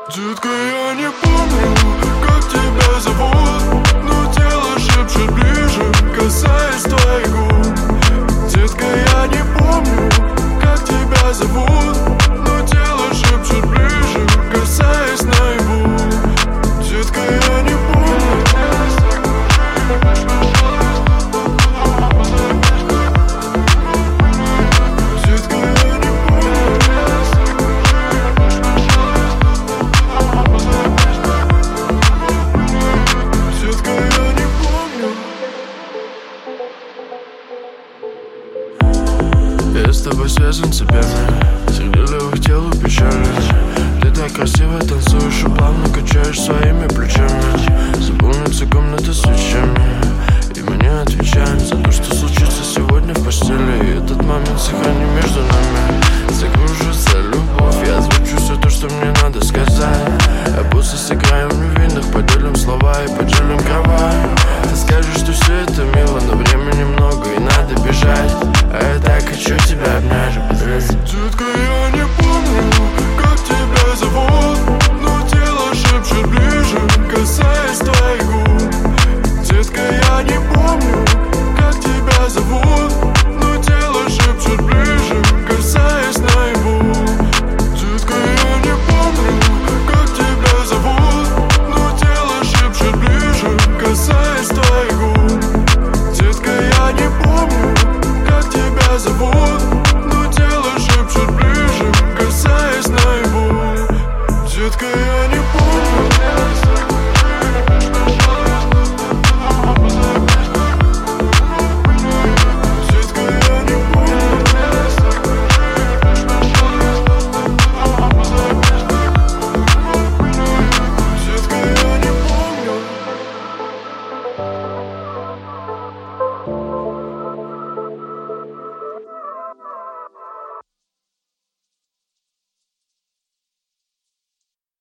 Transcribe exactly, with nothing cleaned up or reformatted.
Детка, я не помню, как тебя зовут, но тело шепчет ближе, касаясь твоих губ. Детка, я не помню, как тебя зовут, но тело шепчет ближе, касаясь наяву. Детка, я не помню. Детка, я не помню. Детка, я не помню. Я с тобой связан цепями, среди левых тел и печали. Ты так красиво танцуешь и плавно качаешь своими плечами. Заполнится комната свечами, и мы не отвечаем за то, что случится сегодня в постели. И этот момент сохрани между нами.